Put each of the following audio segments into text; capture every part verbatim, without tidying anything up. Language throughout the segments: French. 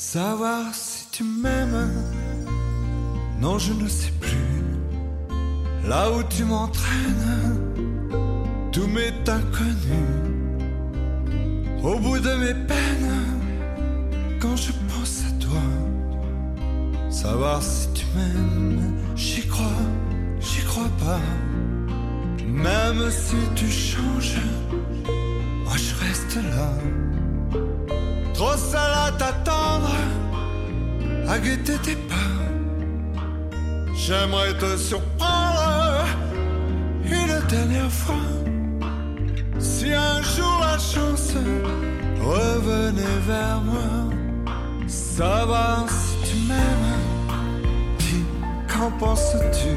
Savoir si tu m'aimes, non je ne sais plus. Là où tu m'entraînes, tout m'est inconnu. Au bout de mes peines, quand je pense à toi, savoir si tu m'aimes, j'y crois, j'y crois pas. Même si tu changes, moi je reste là. Trop seul à t'attendre, à guetter tes pas. J'aimerais te surprendre une dernière fois. Si un jour la chance revenait vers moi, savoir si tu m'aimes, dis, qu'en penses-tu?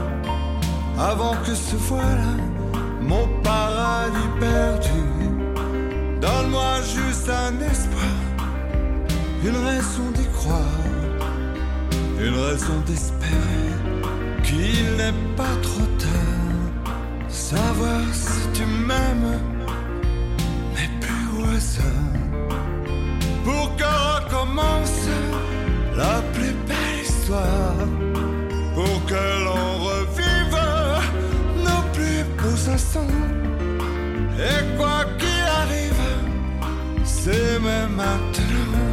Avant que ce voile mon paradis perdu, donne-moi juste un espoir, une raison d'y croire, une raison d'espérer qu'il n'est pas trop tard. Savoir si tu m'aimes, mais plus au hasard, pour que recommence la plus belle histoire, pour que l'on revive nos plus beaux instants. Et quoi qu'il arrive, c'est même maintenant.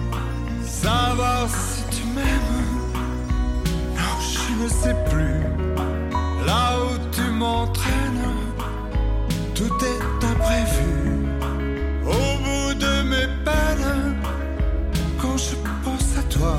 Savoir si tu m'aimes, non je ne sais plus. Là où tu m'entraînes, tout est imprévu. Au bout de mes peines, quand je pense à toi,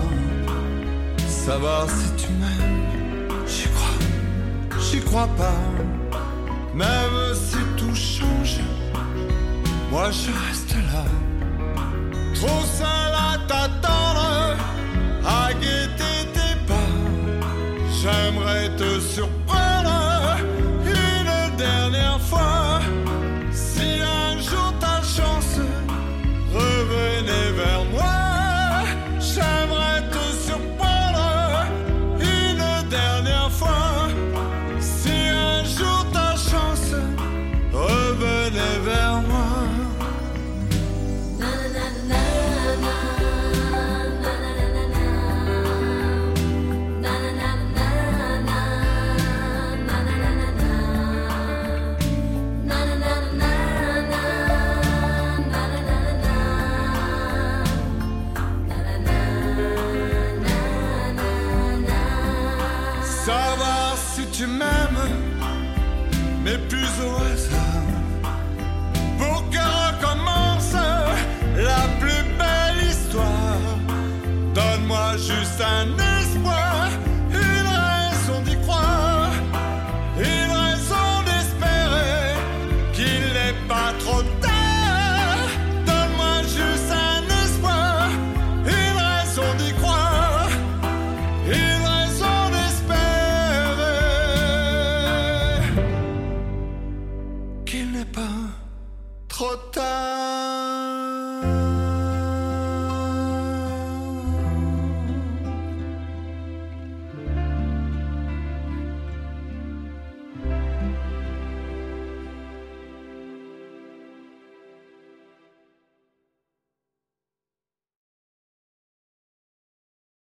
savoir si tu m'aimes, j'y crois, j'y crois pas. Même si tout change, moi je reste là. Trop seul à t'attendre, à guetter tes pas. J'aimerais te surprendre une dernière fois. Si un jour ta chance revenait vers moi, j'aimerais te surprendre une dernière fois. Si un jour ta chance revenait vers moi. Savoir si tu m'aimes, mais plus au hasard,